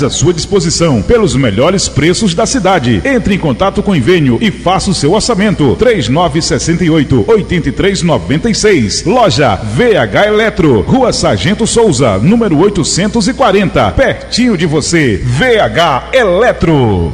à sua disposição pelos melhores preços da cidade. Entre em contato com o Invênio e faça o seu orçamento. 3968-8396. Loja VH Eletro, Rua Sargento Souza, número 840, pertinho de você. VH Eletro.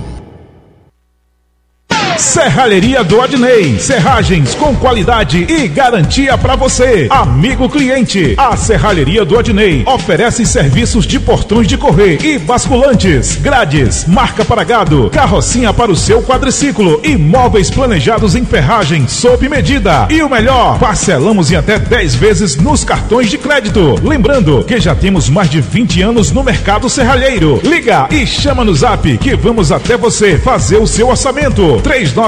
Serralheria do Adnei, serragens com qualidade e garantia para você, amigo cliente. A Serralheria do Adnei oferece serviços de portões de correr e basculantes, grades, marca para gado, carrocinha para o seu quadriciclo e móveis planejados em ferragem sob medida. E o melhor, parcelamos em até 10 vezes nos cartões de crédito. Lembrando que já temos mais de 20 anos no mercado serralheiro. Liga e chama no zap que vamos até você fazer o seu orçamento.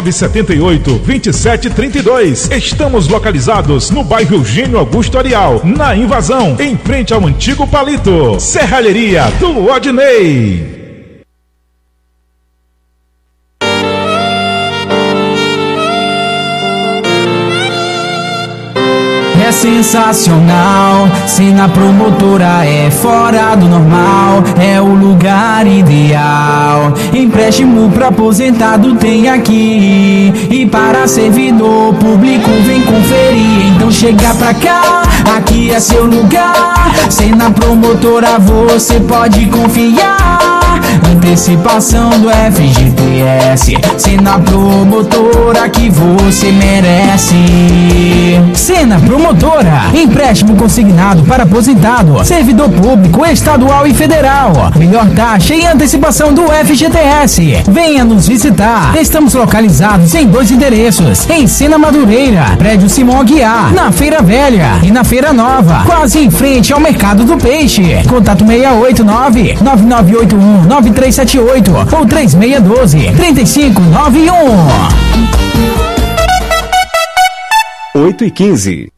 3978-2732. Estamos localizados no bairro Eugênio Augusto Arial, na Invasão, em frente ao antigo Palito. Serralheria do Odnei. É sensacional, Sena Promotora é fora do normal, é o lugar ideal. Empréstimo pra aposentado tem aqui, e para servidor público vem conferir. Então chega pra cá, aqui é seu lugar. Sena Promotora você pode confiar. Antecipação do FGTS, Sena Promotora que você merece. Sena Promotora, empréstimo consignado para aposentado, servidor público estadual e federal. Melhor taxa e antecipação do FGTS. Venha nos visitar. Estamos localizados em 2 endereços: em Sena Madureira, prédio Simão Aguiar, na Feira Velha, e na Feira Nova, quase em frente ao Mercado do Peixe. Contato 689-9981-9378 ou 3612-3591. 8h15.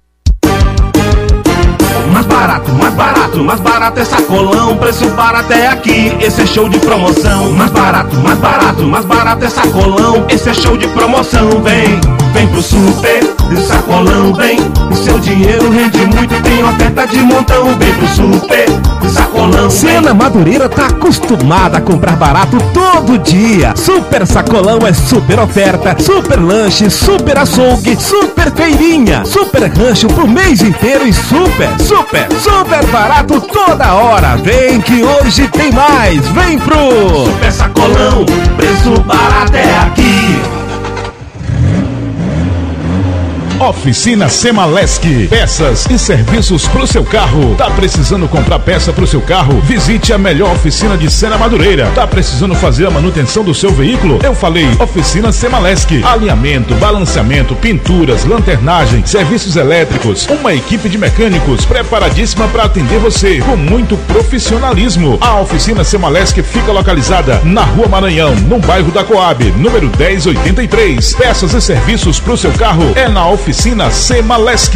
Mais barato é sacolão, preço barato é aqui, esse é show de promoção. Mais barato é sacolão, esse é show de promoção. Vem pro super, sacolão, vem, o seu dinheiro rende muito, tem oferta de montão. Vem pro super, sacolão. Sena Madureira tá acostumada a comprar barato todo dia. Super sacolão é super oferta, super lanche, super açougue, super feirinha, super rancho pro mês inteiro e super barato toda hora. Vem que hoje tem mais. Vem pro Super Sacolão, preço barato é aqui. Oficina Semalesc, peças e serviços para o seu carro. Tá precisando comprar peça para o seu carro? Visite a melhor oficina de Sena Madureira. Tá precisando fazer a manutenção do seu veículo? Eu falei, Oficina Semalesc. Alinhamento, balanceamento, pinturas, lanternagem, serviços elétricos. Uma equipe de mecânicos preparadíssima para atender você com muito profissionalismo. A Oficina Semalesc fica localizada na Rua Maranhão, no bairro da Coab, número 1083. Peças e serviços para o seu carro é na Oficina Semalesc.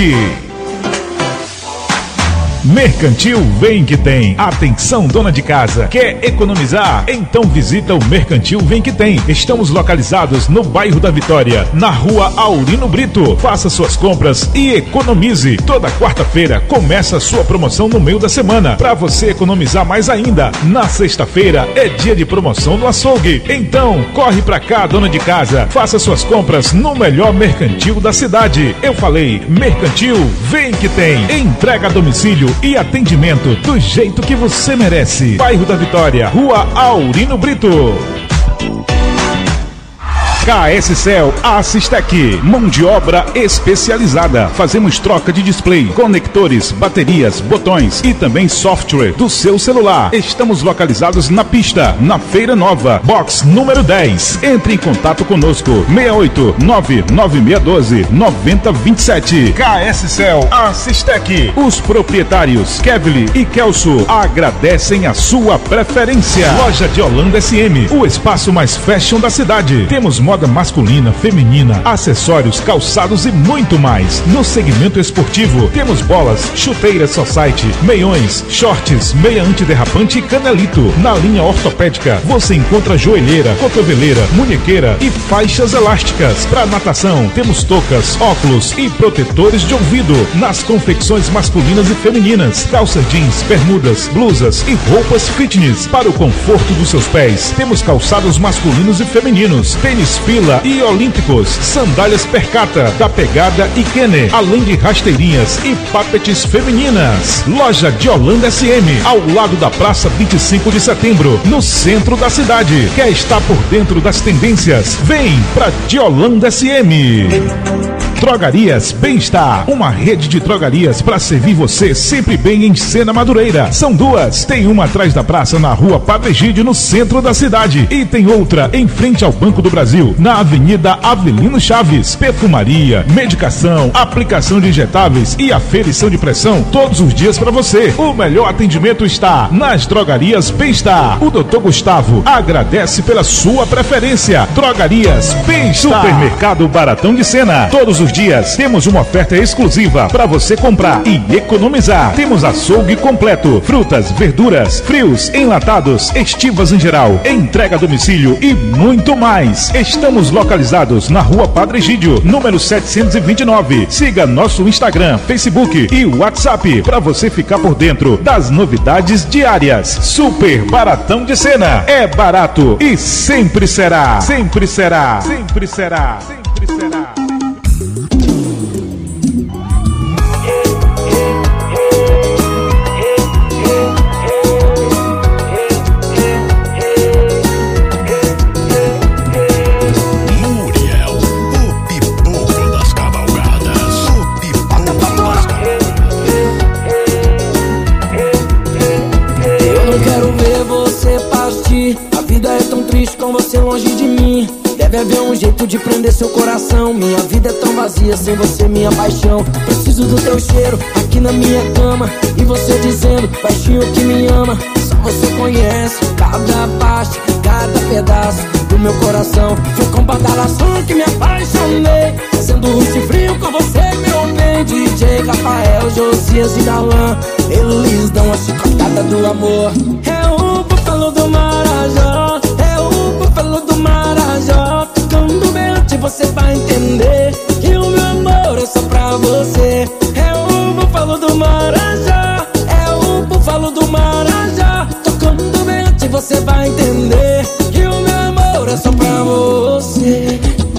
Mercantil Vem Que Tem. Atenção, dona de casa, quer economizar? Então visita o Mercantil Vem Que Tem. Estamos localizados no bairro da Vitória, na Rua Aurino Brito. Faça suas compras e economize. Toda quarta-feira começa a sua promoção no meio da semana, para você economizar mais ainda. Na sexta-feira é dia de promoção no açougue. Então corre pra cá, dona de casa, faça suas compras no melhor mercantil da cidade. Eu falei, Mercantil Vem Que Tem. Entrega a domicílio e atendimento do jeito que você merece. Bairro da Vitória, Rua Aurino Brito. KS Cell Assistec, mão de obra especializada. Fazemos troca de display, conectores, baterias, botões e também software do seu celular. Estamos localizados na pista, na Feira Nova, box número 10. Entre em contato conosco, 6899612-9027. KS Cell Assistec. Os proprietários Kevly e Kelso agradecem a sua preferência. Loja de Holanda SM, o espaço mais fashion da cidade. Temos moda moda masculina, feminina, acessórios, calçados e muito mais. No segmento esportivo, temos bolas, chuteiras Society, meiões, shorts, meia antiderrapante e canelito. Na linha ortopédica, você encontra joelheira, cotoveleira, munhequeira e faixas elásticas. Para natação, temos toucas, óculos e protetores de ouvido. Nas confecções masculinas e femininas, calças jeans, bermudas, blusas e roupas fitness. Para o conforto dos seus pés, temos calçados masculinos e femininos, tênis fila e olímpicos, sandálias Percata, da Pegada e Kenner, além de rasteirinhas e papetes femininas. Loja Diolanda SM, ao lado da Praça 25 de Setembro, no centro da cidade. Quer estar por dentro das tendências? Vem pra Diolanda SM. Drogarias Bem-Estar, uma rede de drogarias para servir você sempre bem em Sena Madureira. São duas, tem uma atrás da praça na rua Padre Egídio, no centro da cidade, e tem outra em frente ao Banco do Brasil, na Avenida Avelino Chaves. Perfumaria, medicação, aplicação de injetáveis e aferição de pressão todos os dias para você. O melhor atendimento está nas Drogarias Bem-Estar. O Dr. Gustavo agradece pela sua preferência. Drogarias Bem-Estar. Supermercado Baratão de Sena. Todos os dias temos uma oferta exclusiva para você comprar e economizar. Temos açougue completo, frutas, verduras, frios, enlatados, estivas em geral, entrega a domicílio e muito mais. Estamos localizados na rua Padre Egídio, número 729. Siga nosso Instagram, Facebook e WhatsApp para você ficar por dentro das novidades diárias. Super Baratão de Sena. É barato e sempre será. Sempre será. Sempre será. Sempre será. Com você longe de mim, deve haver um jeito de prender seu coração. Minha vida é tão vazia sem você, minha paixão. Preciso do teu cheiro aqui na minha cama, e você dizendo baixinho que me ama. Só você conhece cada parte, cada pedaço do meu coração. Foi com badalação que me apaixonei, fazendo russo e frio com você, meu bem. DJ Rafael, Josias e Darlan, eles dão a chicotada do amor. É o búfalo do Marajó, búfalo do Marajó, tocando mente você vai entender que o meu amor é só pra você. É o búfalo do Marajó, é o búfalo do Marajó, tocando mente você vai entender que o meu amor é só pra você.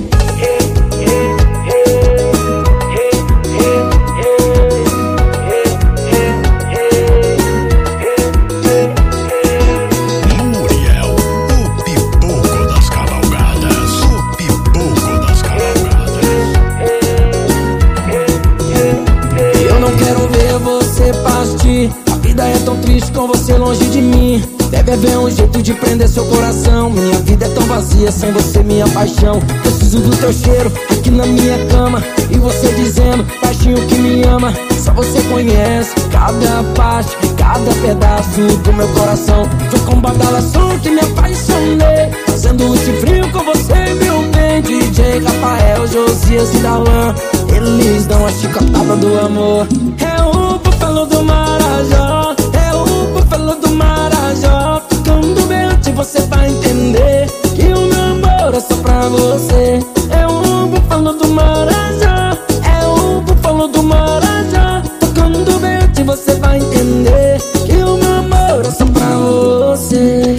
A vida é tão triste com você longe de mim, deve haver um jeito de prender seu coração. Minha vida é tão vazia sem você, minha paixão. Preciso do teu cheiro aqui na minha cama, e você dizendo baixinho que me ama. Só você conhece cada parte, cada pedaço do meu coração. Foi com badalação que me apaixonei, fazendo esse frio com você, meu bem. DJ Rafael, Josias e Darlan, eles dão a chicotada do amor. É o búfalo do Marajó, é o búfalo do Marajó, tocando mente você vai entender que o meu amor é só pra você. É o búfalo do Marajó, é o búfalo do Marajó, tocando mente você vai entender que o meu amor é só pra você.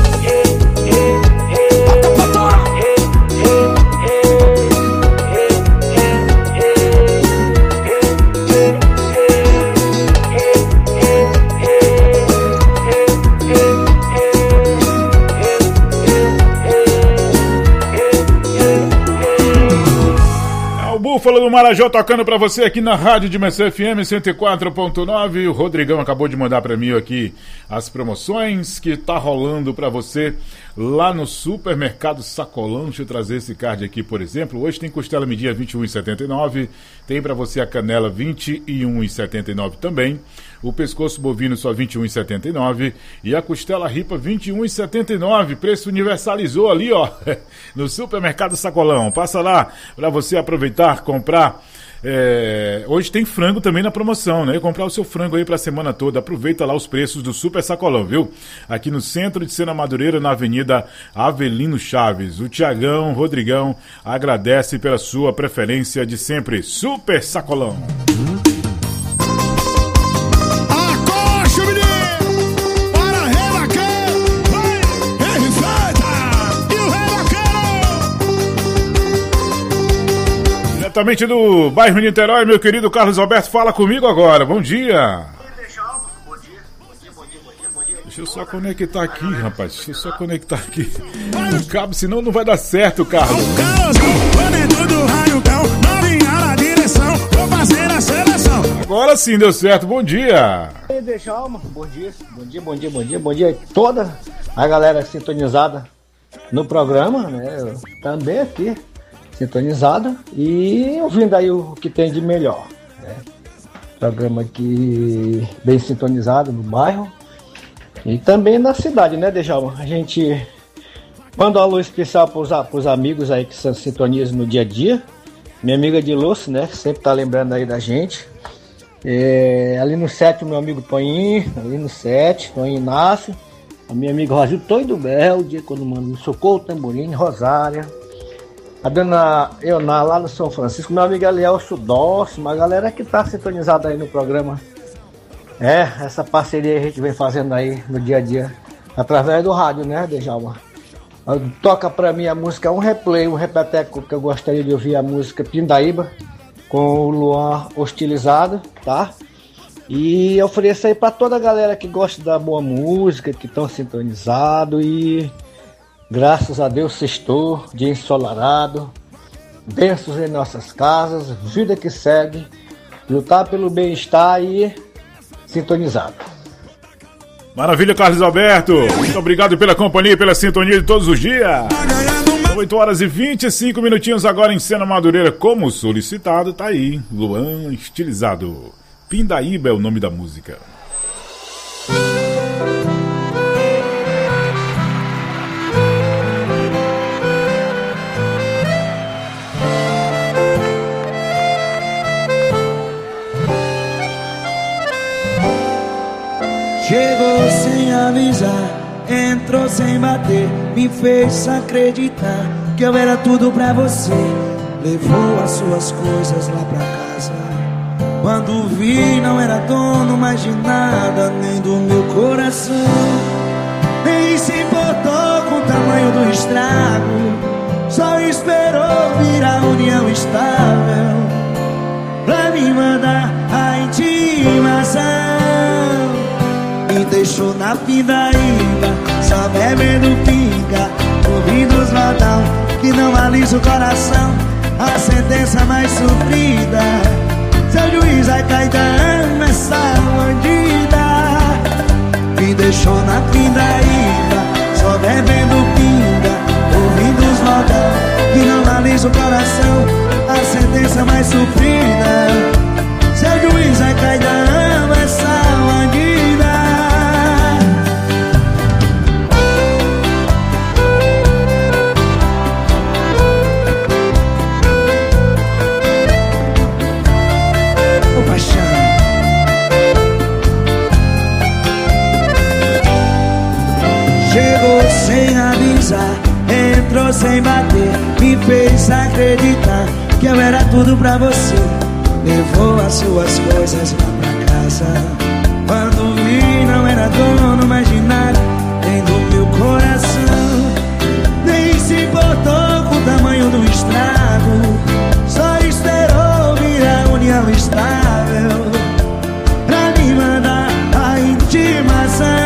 Búfalo do Marajó tocando pra você aqui na Rádio Dimensão FM 104.9. O Rodrigão acabou de mandar pra mim aqui as promoções que tá rolando pra você lá no Supermercado Sacolão. Deixa eu trazer esse card aqui, por exemplo. Hoje tem costela medinha R$ 21,79. Tem pra você a canela R$ 21,79 também. O pescoço bovino só R$ 21,79 e a costela ripa R$ 21,79. Preço universalizou ali, ó, no Supermercado Sacolão. Passa lá para você aproveitar, comprar. Hoje tem frango também na promoção, né? Comprar o seu frango aí pra semana toda. Aproveita lá os preços do Super Sacolão, viu? Aqui no centro de Sena Madureira, na Avenida Avelino Chaves. O Tiagão, Rodrigão agradece pela sua preferência de sempre. Super Sacolão. Diretamente do bairro Niterói, meu querido Carlos Alberto, fala comigo agora. Bom dia. Deixa eu só conectar aqui, rapaz. Deixa eu só conectar aqui o cabo, senão não vai dar certo, Carlos. Agora sim deu certo. Bom dia. Bom dia toda a galera sintonizada no programa, né? Também aqui sintonizada e ouvindo aí o que tem de melhor, né? Programa aqui bem sintonizado no bairro e também na cidade, né, Djalma? A gente manda um alô especial para os amigos aí que se sintonizam no dia a dia. Minha amiga de Lúcio, né, sempre tá lembrando aí da gente. Ali no 7 o meu amigo Toninho, ali no 7, Toninho Inácio, a minha amiga Rosil Toy do Belde, quando manda Socorro Tamborim, Rosária. A dona Eoná lá no São Francisco, meu amigo Elielso Dócio, uma galera que tá sintonizada aí no programa. Essa parceria a gente vem fazendo aí no dia a dia, através do rádio, né, Djalma? Toca pra mim a música um repeteco, que eu gostaria de ouvir a música Pindaíba, com o Luan Hostilizado, tá? E ofereço aí pra toda a galera que gosta da boa música, que estão sintonizados e... Graças a Deus, sextou, dia ensolarado, bênçãos em nossas casas, vida que segue, lutar pelo bem-estar e sintonizado. Maravilha, Carlos Alberto. Muito obrigado pela companhia e pela sintonia de todos os dias. 8 horas e 25 minutinhos agora em Sena Madureira. Como solicitado, tá aí, Luan Estilizado. Pindaíba é o nome da música. Chegou sem avisar, entrou sem bater, me fez acreditar que eu era tudo pra você. Levou as suas coisas lá pra casa. Quando vi não era dono mais de nada, nem do meu coração. Nem se importou com o tamanho do estrago, só esperou vir a união estável pra me mandar a intimação. Me deixou na pindaíba, só bebendo pinga, ouvindo os modão que não alisa o coração. A sentença mais sofrida, seu juiz vai cair dando essa bandida. Me deixou na pindaíba, só bebendo pinga, ouvindo os modão que não alisa o coração. A sentença mais sofrida, seu juiz vai cair dando essa bandida. Chegou sem avisar, entrou sem bater, me fez acreditar que eu era tudo pra você. Levou as suas coisas lá pra casa. Quando vi não era dono mais de nada, nem do meu coração. Nem se importou com o tamanho do estrago, só esperou vir a união estável pra me mandar a intimação.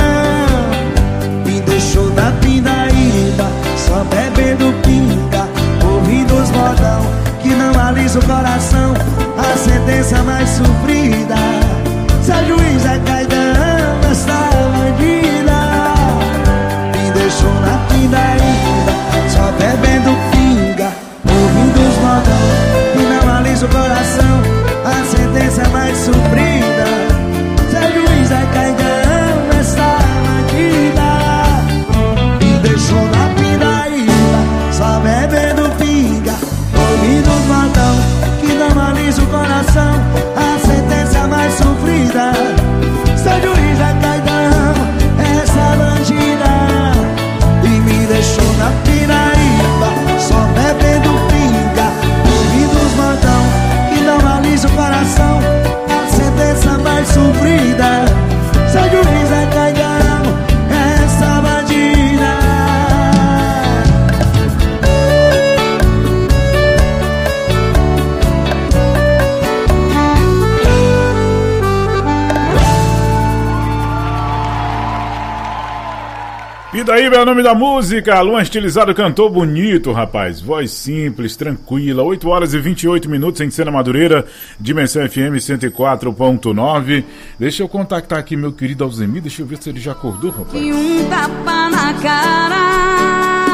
Deixou da pindaíba, só bebendo pinga, ouvindo os modão que não alisa o coração. A sentença mais sofrida, seu juiz é caidão dessa bandida. Me deixou na pindaíba, só bebendo pinga, ouvindo os modão que não alisa o coração. A sentença mais sofrida, E daí, meu nome da música, Luan Estilizado cantou bonito, rapaz. Voz simples, tranquila, 8 horas e 28 minutos em Sena Madureira, Dimensão FM 104.9. Deixa eu contactar aqui meu querido Alzemir, deixa eu ver se ele já acordou, rapaz. E um tapa na cara,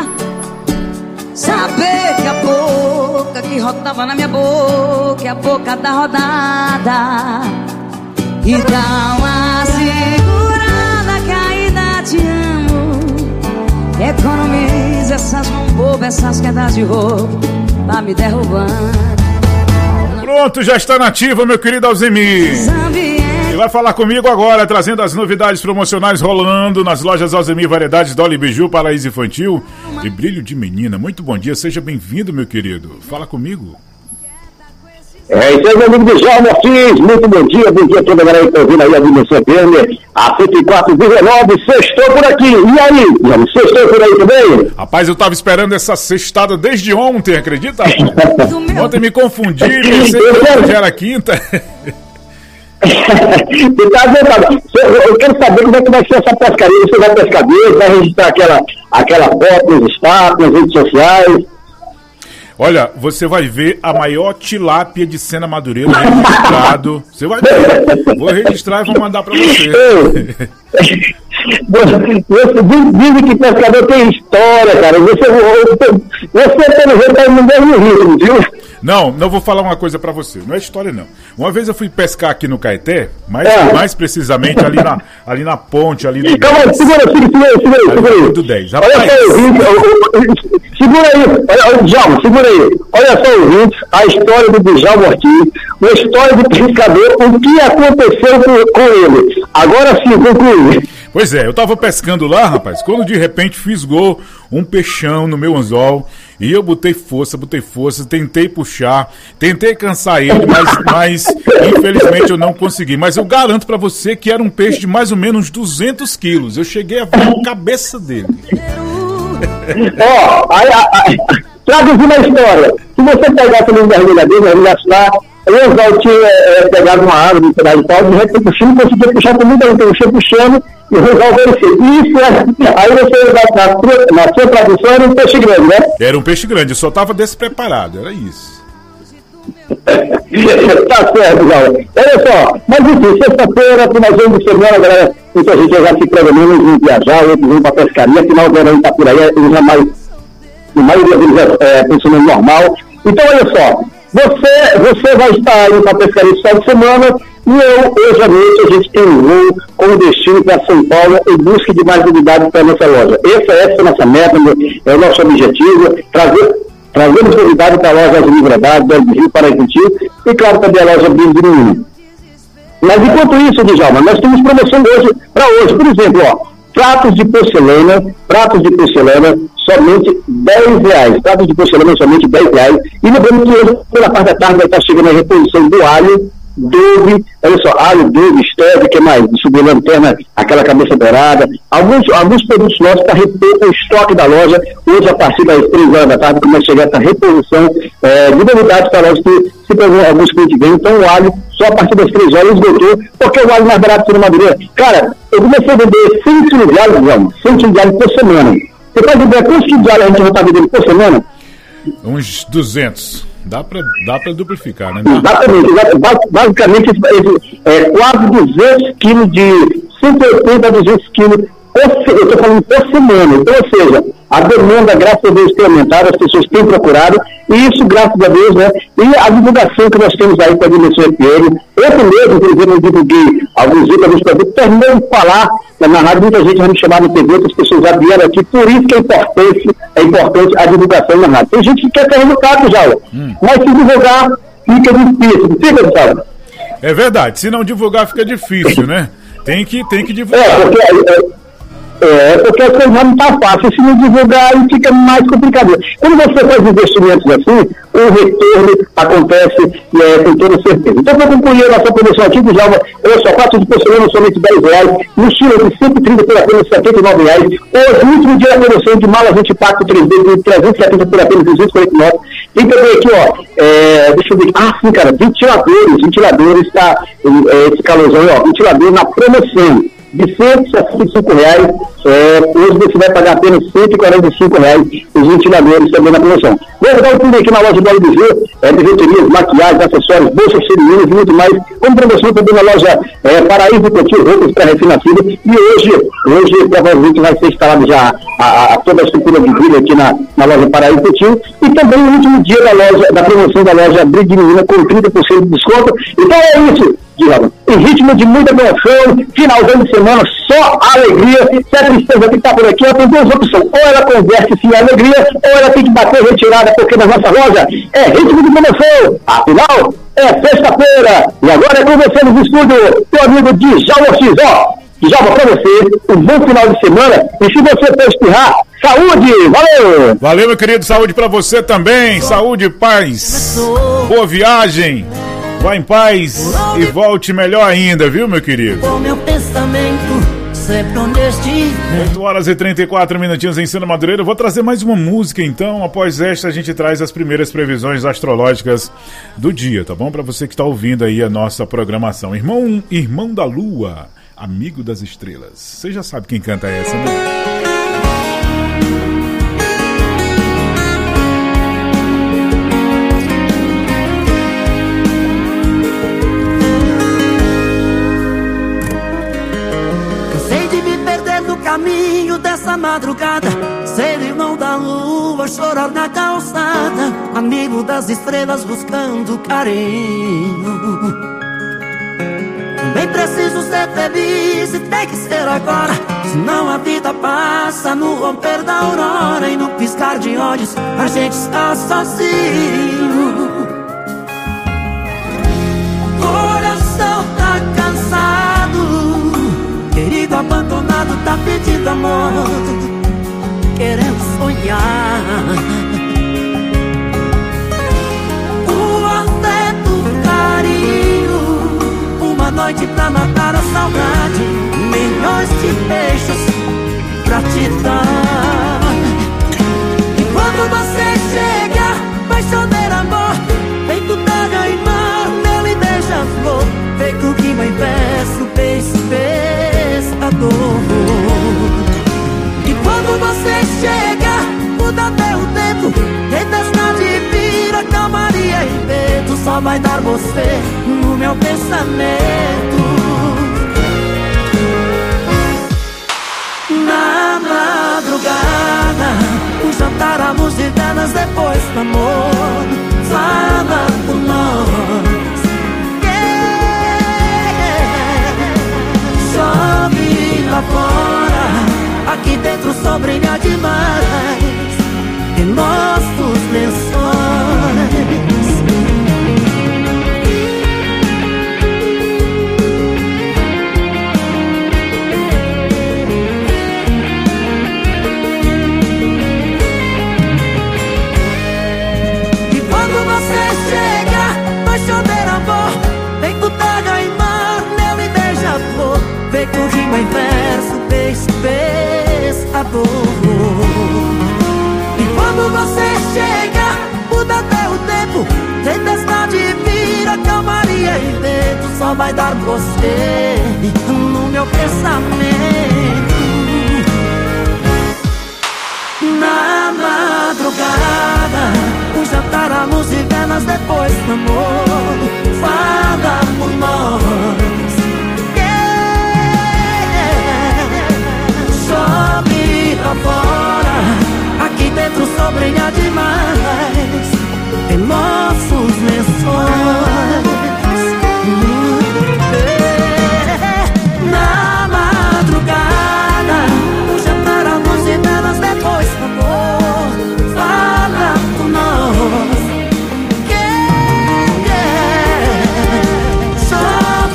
saber que a boca que rodava na minha boca é a boca da rodada. E dá uma segurada que ainda te amo. Economiza essas mãos bobas, essas quedas de roupa, tá me derrubando. Pronto, já está nativa, meu querido Alzemir. E vai falar comigo agora, trazendo as novidades promocionais rolando nas lojas Alzemir Variedades, Dolly Biju, Paraíso Infantil e Brilho de Menina. Muito bom dia, seja bem-vindo, meu querido. Fala comigo. Isso aí, meu amigo Djalma Martins, muito bom dia a toda a galera que está ouvindo aí a Dimensão FM, a 104,9, sextou por aqui, e aí, sextou por aí também? Rapaz, eu tava esperando essa sextada desde ontem, acredita? Ontem me confundi, pensei que hoje era quinta. Eu quero saber como é que vai ser essa pescaria, você vai pescar mesmo, vai registrar aquela foto nos status, nas redes sociais? Olha, você vai ver a maior tilápia de Sena Madureira registrado. Você vai ver. Vou registrar e vou mandar pra você. Dizem que pescador tem história, cara. Você pelo jeito tá no mesmo ritmo, viu? Não vou falar uma coisa pra você. Não é história, não. Uma vez eu fui pescar aqui no Caeté, mais precisamente ali na ponte, ali do... Calma aí, segura aí. Do 10. Olha só, segura aí. Djalma, segura aí. Olha só, ouvintes, a história do Djalma Martins, uma história do pescador, o que aconteceu com ele. Agora sim, conclui. Pois é, eu tava pescando lá, rapaz, quando de repente fisgou um peixão no meu anzol e eu botei força, tentei puxar, tentei cansar ele, mas infelizmente eu não consegui. Mas eu garanto pra você que era um peixe de mais ou menos 200 quilos. Eu cheguei a ver a cabeça dele. Traduzindo a história, se você pegasse ali um mergulhador lá, o anzol tinha pegado uma árvore, um pedaço de pau, de repente puxando, não conseguia puxar com muita gente, eu puxando e o anzol venceu. Isso aí você, na sua tradução, era um peixe grande, né? Era um peixe grande, eu só estava despreparado, era isso. Tá certo, galera. Olha só, mas enfim, sexta-feira, finalzinho de semana, galera, muita gente já se programando em viajar, outros vão pra pescaria, final do ano tá por aí, eles já mais, a maioria deles funcionando normal. Então, olha só, você vai estar aí pra pescaria esse final de semana, e hoje à noite a gente tem um voo com destino para São Paulo em busca de mais novidades para a nossa loja. Essa é a nossa meta, é o nosso objetivo, trazemos novidades para a loja de Liberdade, do Rio para Infantil e, claro, também a loja Brilho de Menino. Mas enquanto isso, Djalma, nós temos promoção para hoje. Por exemplo, pratos de porcelana, somente R$10. Pratos de porcelana, somente R$10. E lembrando que hoje, pela parte da tarde, vai estar chegando a reposição do alho, Dove, olha só, alho, Dove, Steve, que mais? Subir lanterna, aquela cabeça dourada. Alguns produtos nossos para repor o estoque da loja. Hoje, a partir das 3 horas da tarde, começa a chegar essa reposição de novidades para a loja que se pegou alguns clientes bem. Então, o alho, só a partir das 3 horas, esgotou, porque o alho mais barato na Madureira. Cara, eu comecei a vender 100 quilos de alho, 100 quilos de alho por semana. Você pode ver quantos quilos de alho a gente já está vendendo por semana? Uns 200. Dá pra duplicar, né? Exatamente. Basicamente, quase 200 quilos de 180 a 200 quilos, eu estou falando por semana. Então, ou seja, a demanda, graças a Deus, tem aumentado, as pessoas têm procurado, e isso, graças a Deus, né? E a divulgação que nós temos aí com a Dimensão FM. Eu mesmo, inclusive, eu divulguei alguns produtos, terminei de falar na rádio, muita gente vai me chamar no TV, as pessoas já vieram aqui, por isso que é importante a divulgação na rádio. Tem gente que quer ter resultado já, mas se divulgar, fica difícil, fica, Gustavo? É verdade, se não divulgar fica difícil, né? Tem que divulgar. Porque a coisa não está fácil, se não divulgar aí fica mais complicado. Quando você faz investimentos assim, o retorno acontece com toda certeza. Então, para concluir a nossa promoção aqui, Djalma, olha só, prato de porcelana somente R$10, mochila de 130 por apenas R$79. Hoje, o último dia da promoção de malas multipacto 3D de 370 por apenas R$249. Tem também aqui, deixa eu ver, sim, cara, ventiladores, tá, esse calorzão, ventilador na promoção. de R$165. Hoje você vai pagar apenas R$145 os ventiladores também na promoção. Vamos dar um pulo aqui na loja do Rio, bijuterias, maquiagens, acessórios, bolsas femininas e muito mais. Como promoção também na loja Paraíso Coutinho, roupas para refinação. E hoje provavelmente vai ser instalado já toda a estrutura de vidro aqui na loja Paraíso Coutinho. E também no último dia da promoção da loja Brigue Menina com 30% de desconto. Então é isso, Diego. Em ritmo de muita promoção, finalzão de semana, só alegria. Se a tristeza que está por aqui, ela tem duas opções. Ou ela converte-se em alegria, ou ela tem que bater retirada, porque na nossa loja é ritmo de promoção. Afinal, é sexta-feira. E agora é com você no estúdio, teu amigo Djalma X. Djalma, pra você, um bom final de semana. E se você for espirrar, saúde! Valeu! Valeu, meu querido. Saúde pra você também. Saúde, paz. Boa viagem. Vá em paz e volte melhor ainda, viu, meu querido? O meu pensamento sempre onde estiver. 8h34 minutinhos em Cena Madureira. Eu vou trazer mais uma música, então. Após esta, a gente traz as primeiras previsões astrológicas do dia, tá bom? Pra você que tá ouvindo aí a nossa programação. Irmão da Lua, amigo das estrelas. Você já sabe quem canta essa, né? Caminho dessa madrugada, ser irmão da lua, chorar na calçada, amigo das estrelas buscando carinho. Também preciso ser feliz e tem que ser agora, senão a vida passa no romper da aurora e no piscar de olhos a gente está sozinho. Coração tá cansado, querido abandonado tá pedindo amor, querendo sonhar. O afeto, o carinho, uma noite pra matar a saudade, milhões de beijos pra te dar. E quando você chega, paixoneiro amor, feito terra e mar, meu e beija-flor, feito rima e verso, beijo, e quando você chega, muda até o tempo, tempestade vira calmaria e medo, só vai dar você no meu pensamento. Na madrugada, o jantar, a luz de velas, depois do amor, fala por nós. Lá fora, aqui dentro só brilha demais em nossos lençóis. E quando você chega, vai chover amor, feito terra e mar, mel e beija-flor, feito rima em verso, pensador. E quando você chega, muda até o tempo, tempestade vira calmaria e vento, só vai dar você no meu pensamento. Na madrugada, o jantar, a luz e velas, depois do amor, fala por nós. Sobe lá fora, aqui dentro só brilha demais em nossos lençóis. Na madrugada, o jantar, a luz e velas, depois do amor, fala por nós. Sobe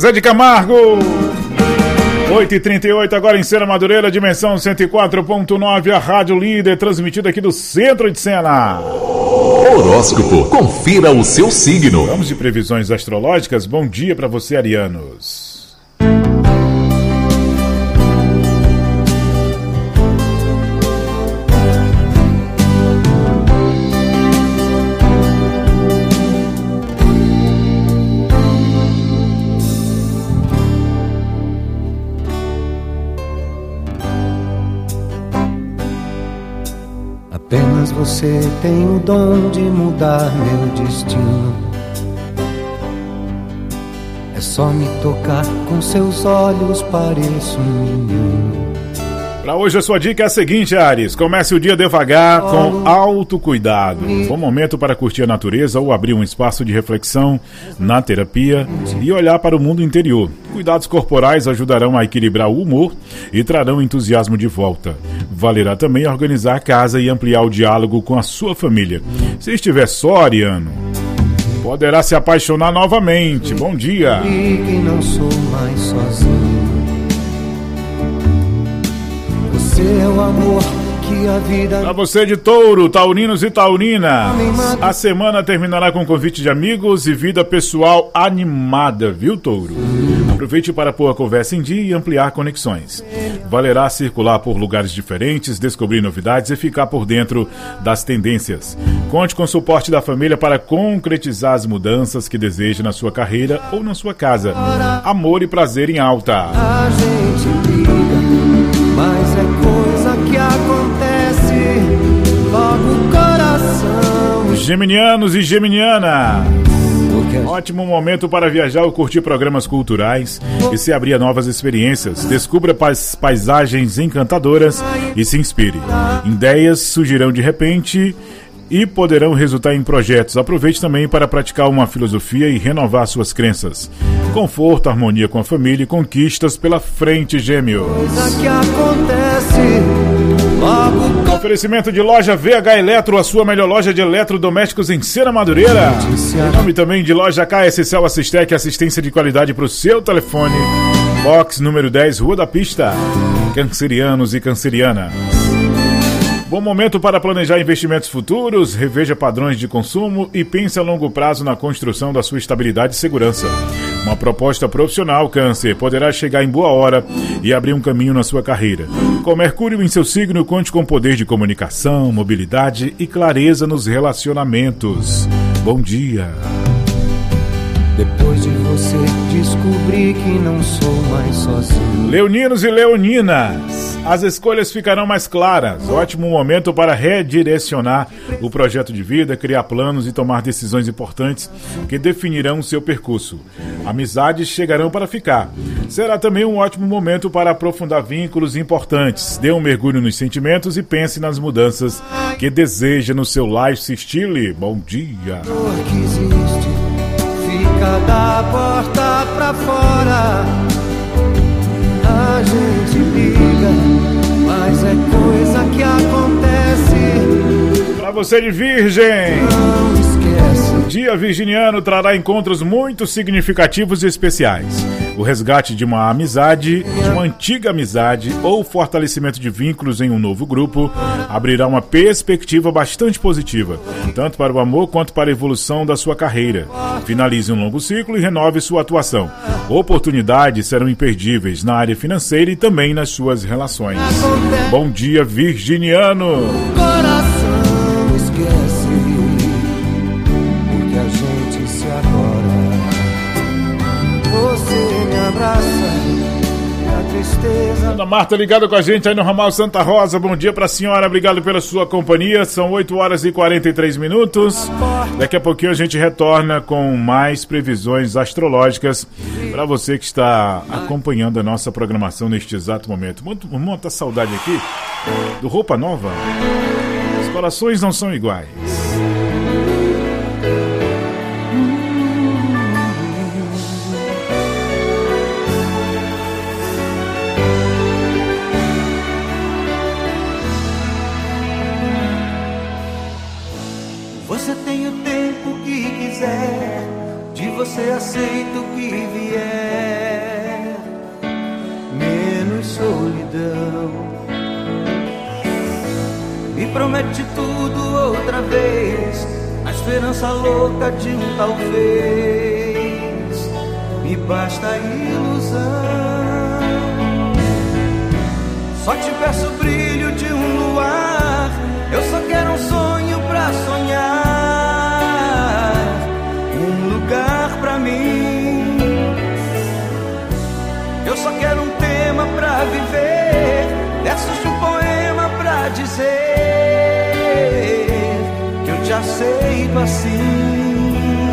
Zé de Camargo. 8h38 agora em Sena Madureira, dimensão 104.9, a Rádio Líder, transmitida aqui do centro de Sena. Horóscopo, confira o seu signo. Vamos de previsões astrológicas. Bom dia para você, arianos. Apenas você tem o dom de mudar meu destino. É só me tocar com seus olhos, pareço um menino. Para hoje a sua dica é a seguinte, Áries. Comece o dia devagar, com autocuidado. Bom momento para curtir a natureza ou abrir um espaço de reflexão na terapia e olhar para o mundo interior. Cuidados corporais ajudarão a equilibrar o humor e trarão entusiasmo de volta. Valerá também organizar a casa e ampliar o diálogo com a sua família. Se estiver só, ariano, poderá se apaixonar novamente. Bom dia. E não sou mais sozinho. Você é o amor que a vida... Pra você de Touro, taurinos e taurinas, a semana terminará com convite de amigos e vida pessoal animada, viu, Touro? Aproveite para pôr a conversa em dia e ampliar conexões. Valerá circular por lugares diferentes, descobrir novidades e ficar por dentro das tendências. Conte com o suporte da família para concretizar as mudanças que deseja na sua carreira ou na sua casa. Amor e prazer em alta. A gente briga, mas é coisa que acontece. Logo o coração. Geminianos e geminianas, ótimo momento para viajar ou curtir programas culturais e se abrir a novas experiências. Descubra paisagens encantadoras e se inspire. Ideias surgirão de repente e poderão resultar em projetos. Aproveite também para praticar uma filosofia e renovar suas crenças. Conforto, harmonia com a família e conquistas pela frente, Gêmeos. Coisa que acontece. Logo Oferecimento de loja VH Eletro, a sua melhor loja de eletrodomésticos em Sena Madureira. Em nome também de loja KSCL Assistec, assistência de qualidade para o seu telefone. Box número 10, Rua da Pista. Cancerianos e cancerianas. Bom momento para planejar investimentos futuros, reveja padrões de consumo e pense a longo prazo na construção da sua estabilidade e segurança. Uma proposta profissional, Câncer, poderá chegar em boa hora e abrir um caminho na sua carreira. Com Mercúrio em seu signo, conte com poder de comunicação, mobilidade e clareza nos relacionamentos. Bom dia. depois de você descobri que não sou mais sozinho. Leoninos e leoninas, as escolhas ficarão mais claras. Ótimo momento para redirecionar o projeto de vida, criar planos e tomar decisões importantes que definirão o seu percurso. Amizades chegarão para ficar. Será também um ótimo momento para aprofundar vínculos importantes. Dê um mergulho nos sentimentos e pense nas mudanças que deseja no seu lifestyle. Bom dia. Que existe, fica da porta pra fora. A gente liga, mas é coisa que acontece. Para você de Virgem, Não esquece. dia virginiano trará encontros muito significativos e especiais. O resgate de uma amizade, de uma antiga amizade ou o fortalecimento de vínculos em um novo grupo abrirá uma perspectiva bastante positiva, tanto para o amor quanto para a evolução da sua carreira. Finalize um longo ciclo e renove sua atuação. Oportunidades serão imperdíveis na área financeira e também nas suas relações. Bom dia, virginiano! Coração esquece, porque a gente se adora. Você me abraça, a tristeza. Ana Marta ligada com a gente aí no ramal Santa Rosa. Bom dia pra senhora, obrigado pela sua companhia. São 8 horas e 43 minutos. Daqui a pouquinho a gente retorna com mais previsões astrológicas para você que está acompanhando a nossa programação neste exato momento. Muita saudade aqui do Roupa Nova. Os corações não são iguais. Você tem o tempo que quiser, de você aceito o que vier, menos solidão. Me promete tudo outra vez, a esperança louca de um talvez, me basta a ilusão. Só te peço o brilho de um luar, eu só quero um sonho pra sonhar, um lugar pra mim. Eu só quero um tema pra viver, versos de um poema pra dizer que eu te aceito assim.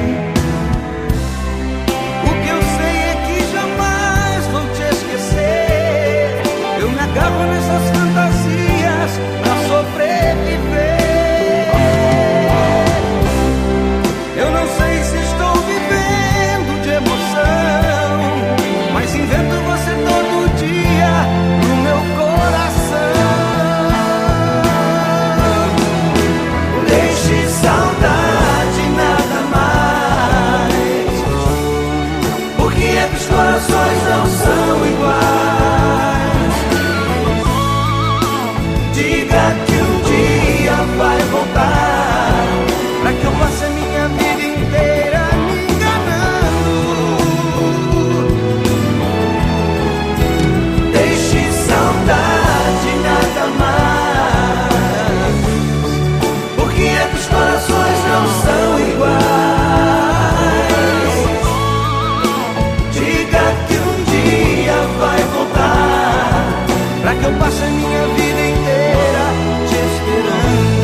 O que eu sei é que jamais vou te esquecer. Eu me agarro nessas fantasias pra sobreviver. Eu não sei se estou vivendo de emoção, mas invento você todo dia no meu coração. Deixe saudade nada mais, porque é que os corações não são iguais. Diga que um dia vai voltar, pra que eu passe a minha vida inteira me enganando. Deixe saudade nada mais, porque é que os corações não são iguais. Diga que um dia vai voltar, pra que eu passe a minha vida inteira te esperando.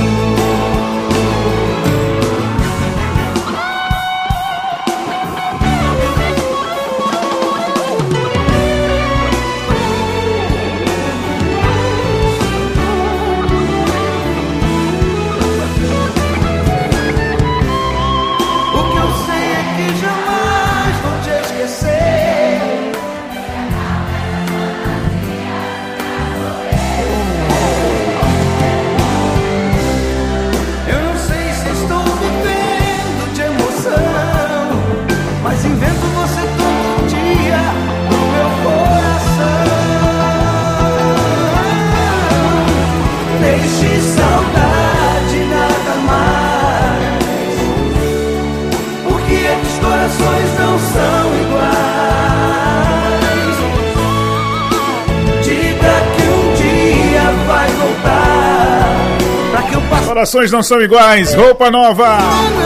O que eu sei é que jamais vou te esquecer. Eu não sei se estou vivendo de emoção, mas invento você todo dia no meu coração. Deixe saudade nada mais, porque é que os corações não são iguais. Diga que um dia vai voltar, pra que eu passe Corações não são iguais, roupa nova.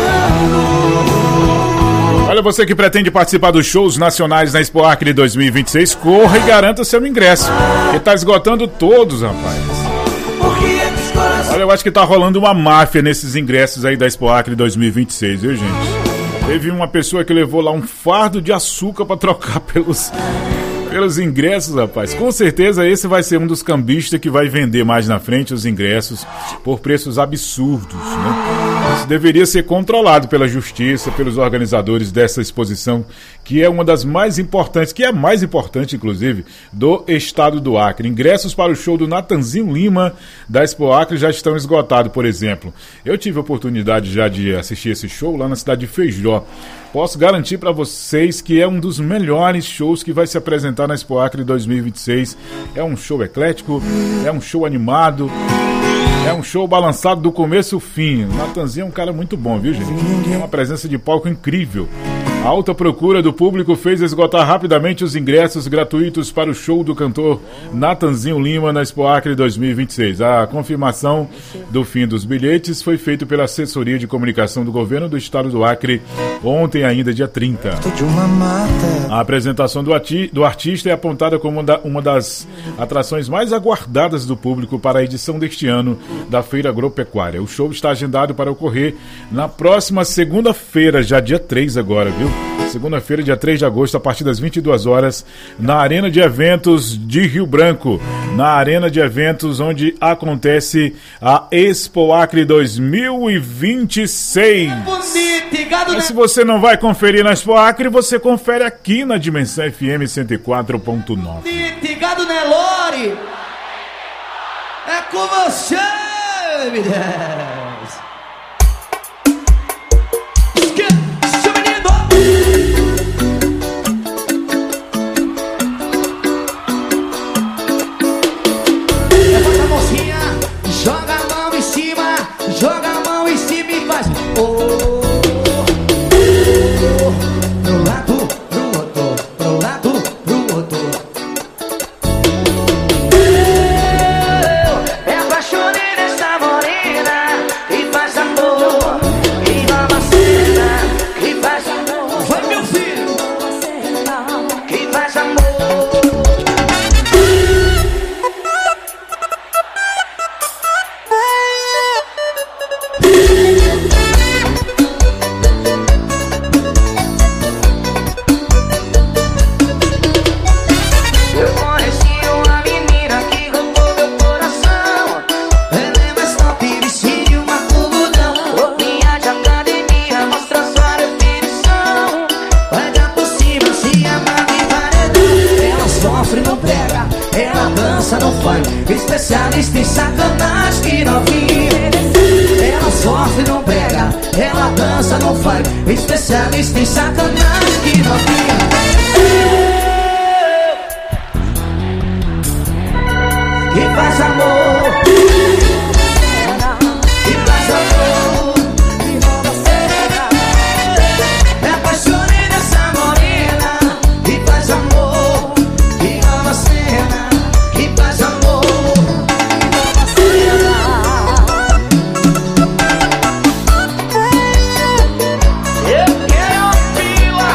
Olha, você que pretende participar dos shows nacionais na Expo Acre 2026, corra e garanta seu ingresso, que tá esgotando todos, rapaz. porque é que os corações. Olha, eu acho que tá rolando uma máfia nesses ingressos aí da Expo Acre 2026, viu, gente? Teve uma pessoa que levou lá um fardo de açúcar pra trocar pelos ingressos, rapaz. Com certeza esse vai ser um dos cambistas que vai vender mais na frente os ingressos por preços absurdos, né? Isso deveria ser controlado pela justiça, pelos organizadores dessa exposição, que é uma das mais importantes, que é a mais importante, inclusive, do estado do Acre. Ingressos para o show do Natanzinho Lima da Expo Acre já estão esgotados, por exemplo. Eu tive a oportunidade já de assistir esse show lá na cidade de Feijó. Posso garantir para vocês que é um dos melhores shows que vai se apresentar na Expo Acre 2026. É um show eclético, é um show animado, é um show balançado do começo ao fim. O Natanzinho é um cara muito bom, viu, gente? Tem uma presença de palco incrível. A alta procura do público fez esgotar rapidamente os ingressos gratuitos para o show do cantor Natanzinho Lima na Expo Acre 2026. A confirmação do fim dos bilhetes foi feita pela assessoria de comunicação do governo do estado do Acre ontem, ainda dia 30. A apresentação do artista é apontada como uma das atrações mais aguardadas do público para a edição deste ano da Feira Agropecuária. O show está agendado para ocorrer na próxima segunda-feira, já dia 3 agora, viu? Segunda-feira, dia 3 de agosto, a partir das 22 horas, na Arena de Eventos de Rio Branco. Na Arena de Eventos, onde acontece a Expo Acre 2026. Mas se você não vai conferir na Expo Acre, você confere aqui na Dimensão FM 104.9. Ligado, né, Lore? É com você, meu Deus. faz pro lado, pro outro, pro lado, pro outro. Eu apaixonei nessa morena que faz amor, que nova cena, que faz amor. Vai, meu filho! Que faz amor. Eu conheci uma menina que roubou meu coração. Ela é mais top, vestido uma turudão. Roupinha de academia, mostra sua definição. Vai dar por cima, se amar e paredão. Ela sofre, não pega, ela dança, não faz. Especialista em sacanagem que novinha. Ela sofre, não pega, ela dança, não faz. Especialista em sacanagem que novinha. Que faz amor, que faz amor. Me apaixonei nessa morena que faz amor, que nova cena, que faz amor. Eu quero ouvi-la.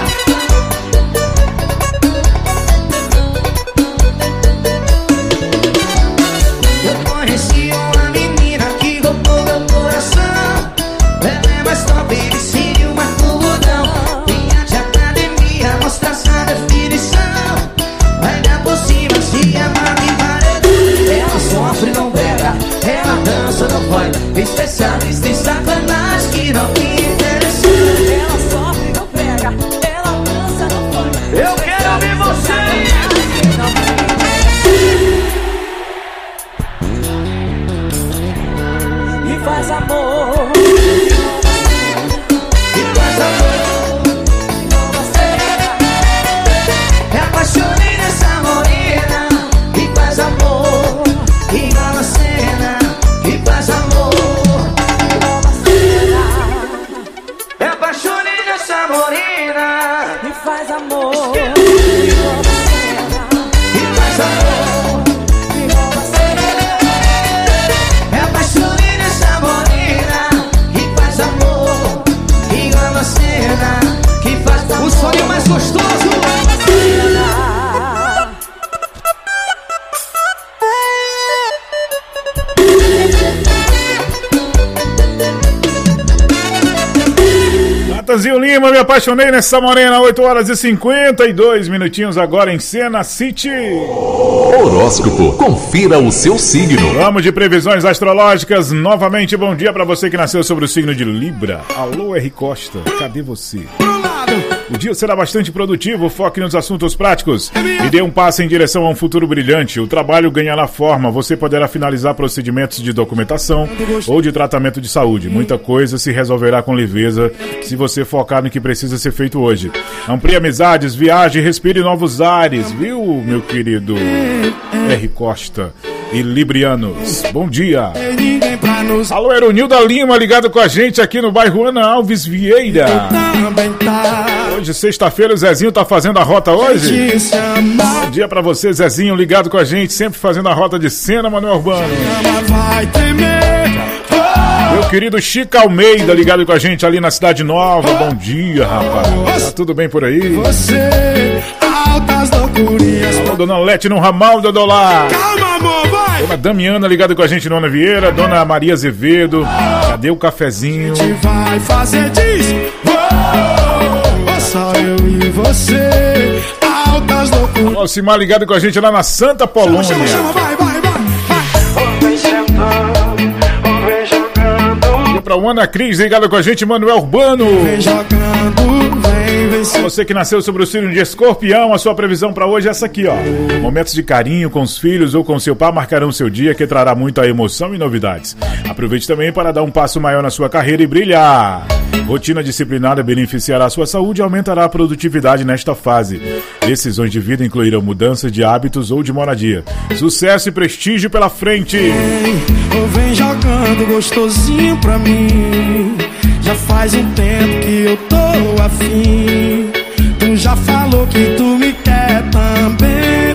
Eu conheci uma menina que roubou meu coração. Ela é mais top, vestido uma turudão. Vinha de academia, mostra sua definição. Vai dar por cima, se amar e paredão. Ela sofre, não pega, ela dança, não vai. Especialista em sacanagem que não me interessa. Ela sofre, não pega, ela dança, não vai. Eu quero ouvir você. E faz amor, e faz amor. Me apaixonei nessa morena que faz amor, que nova cena, que faz amor. Me apaixonei nessa morena. E faz amor, e faz amor. Me apaixonei nessa morena que faz amor, que nova cena, que faz amor. O sonho mais gostoso. Natanzinho Lima, me apaixonei nessa morena, 8 horas e 52 minutinhos agora em Cena City. Horóscopo, confira o seu signo. Vamos de previsões astrológicas. Novamente, bom dia pra você que nasceu sobre o signo de Libra. Alô, R. Costa, cadê você? O dia será bastante produtivo, foque nos assuntos práticos e dê um passo em direção a um futuro brilhante. O trabalho ganhará forma, você poderá finalizar procedimentos de documentação ou de tratamento de saúde. Muita coisa se resolverá com leveza se você focar no que precisa ser feito hoje. Amplie amizades, viaje, respire novos ares, viu, meu querido R. Costa e Librianos? Bom dia. Alô, Eronilda Lima, ligado com a gente aqui no bairro Ana Alves Vieira. Hoje, sexta-feira, o Zezinho tá fazendo a rota hoje? Bom dia pra você, Zezinho, ligado com a gente, sempre fazendo a rota de Cena, Manuel Urbano. Meu querido Chico Almeida, ligado com a gente ali na Cidade Nova. Bom dia, rapaz. Tá tudo bem por aí? Alô, dona Lete no ramal do Adolá. Calma, amor, vai! Dona Damiana ligado com a gente, Nona Vieira. Dona Maria Azevedo. Cadê o cafezinho? A gente vai fazer disso. Só eu e você. Altas loucuras. Alô, Alcimar ligado com a gente lá na Santa Polônia. Chama, vai, vai, vai. Vem sentando, vem jogando. E pra Ana Cris ligado com a gente, Manuel Urbano. Vem jogando, vem Pra você que nasceu sobre o signo de Escorpião, a sua previsão pra hoje é essa aqui, ó. Momentos de carinho com os filhos ou com seu pai marcarão seu dia, que trará muita emoção e novidades. Aproveite também para dar um passo maior na sua carreira e brilhar. Rotina disciplinada beneficiará a sua saúde e aumentará a produtividade nesta fase. Decisões de vida incluirão mudança de hábitos ou de moradia. Sucesso e prestígio pela frente. Vem jogando gostosinho pra mim. faz um tempo que eu tô afim. Tu já falou que tu me quer também.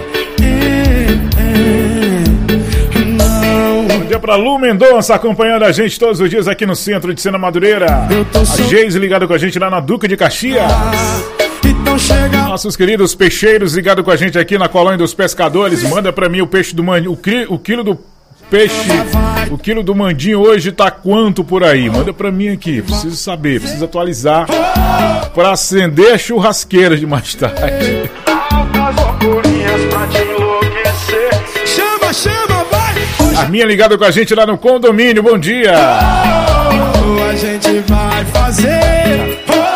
Bom dia pra Lu Mendonça, acompanhando a gente todos os dias aqui no centro de Sena Madureira. A Geise ligado com a gente lá na Duque de Caxias. Então chega. Nossos queridos peixeiros ligados com a gente aqui na Colônia dos Pescadores. Manda pra mim o peixe do mandinho, o quilo do peixe, o quilo do mandinho hoje tá quanto por aí? Manda pra mim aqui, preciso saber, preciso atualizar pra acender a churrasqueira de mais tarde. Chama, chama, vai! A minha ligada com a gente lá no condomínio, bom dia! A gente vai fazer